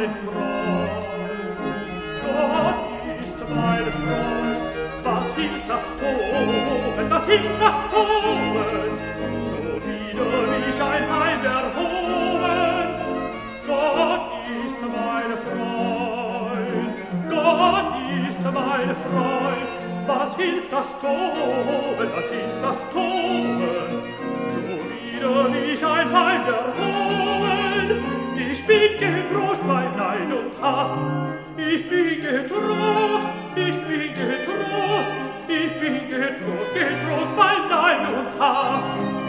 mein Freund. Gott ist mein Freund. Was hilft das Toben, was hilft das Toben? So wieder mich ein Feind erhoben. Gott ist mein Freund. Gott ist mein Freund. Was hilft das Toben, was hilft das Toben? So wieder mich ein Feind erhoben. Ich bin getrost bei Neid und Hass. Ich bin getrost, ich bin getrost, ich bin getrost, getrost bei Neid und Hass.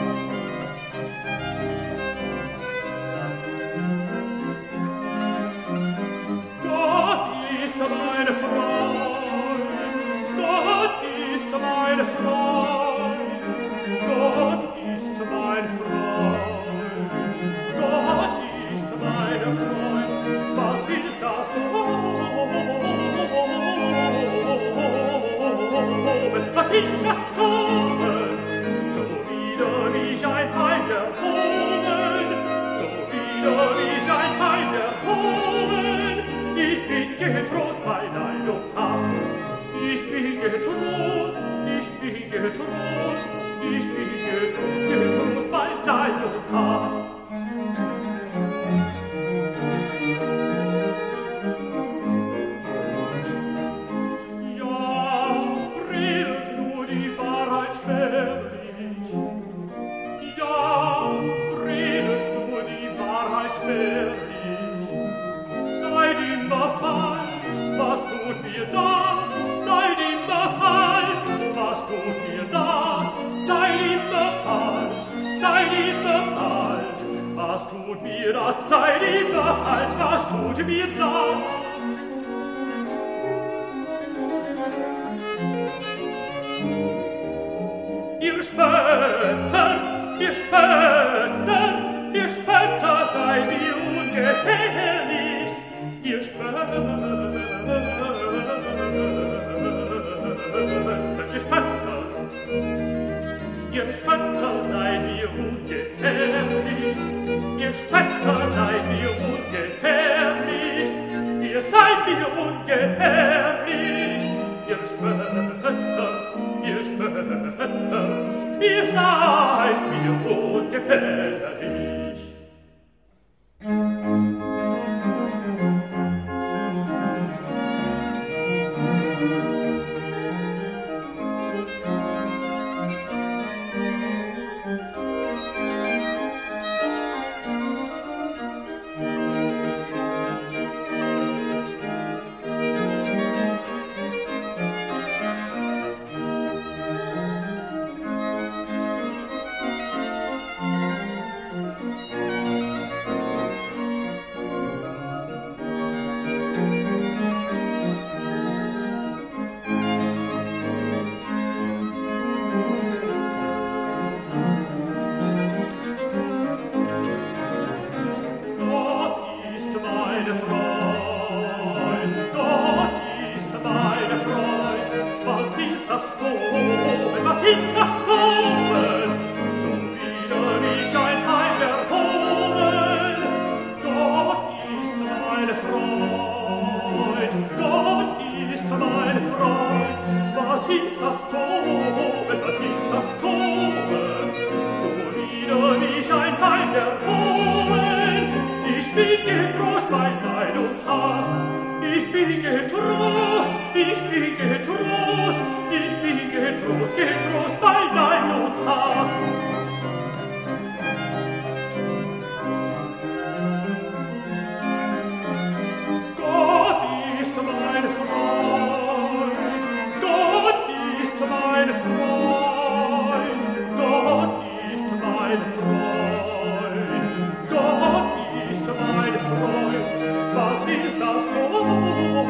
Gott ist meine Freund, Gott ist meine Freund, Gott ist mein Freund, Gott ist meine Freund. Was hilft das Toben? Was hilft das Toben? So wieder mich ein Feind erhoben, so wieder mich ein Feind erhoben. Ich bin getrost bei Neid und Hass. Ich bin getrost, ich bin getrost, ich bin getrost, getrost bei Neid und Hass. Seid immer falsch, was tut mir das? Seid immer falsch, was tut mir das? Seid immer falsch, seid immer falsch, was tut mir das? Seid immer falsch, was tut mir das? Ihr Spötter, ihr Spötter, ihr Spötter, seid mir ungefährlich, ihr Spötter, ihr Spötter, seid mir ungefährlich, ihr Spötter, seid mir ungefährlich, ihr seid mir ungefährlich, ihr Spötter, ihr Spötter, ihr seid mir ungefährlich. Was hilft das Toben? So wieder mich ein Feind erhoben. Gott ist mein Freund, Gott ist mein Freund. Was hilft das Toben? Was hilft das Toben? So wieder mich ein Feind erhoben. Ich bin getrost bei Neid und Hass. Ich bin getrost, ich bin getrost, ich bin getrost, getrost bei Neid und Hass. Gott ist mein Freund, Gott ist mein Freund, Gott ist mein Freund, Gott ist mein Freund. Was hilft das Toben?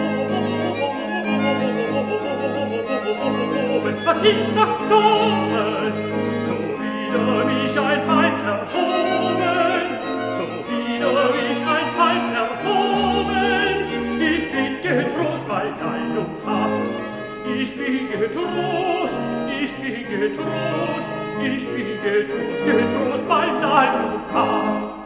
Was hilft das Toben? So wieder mich ein Feind erhoben, so wieder mich ein Feind erhoben. Ich bin getrost bei Neid und Hass. Ich bin getrost, ich bin getrost, ich bin getrost, getrost bei Neid und Hass.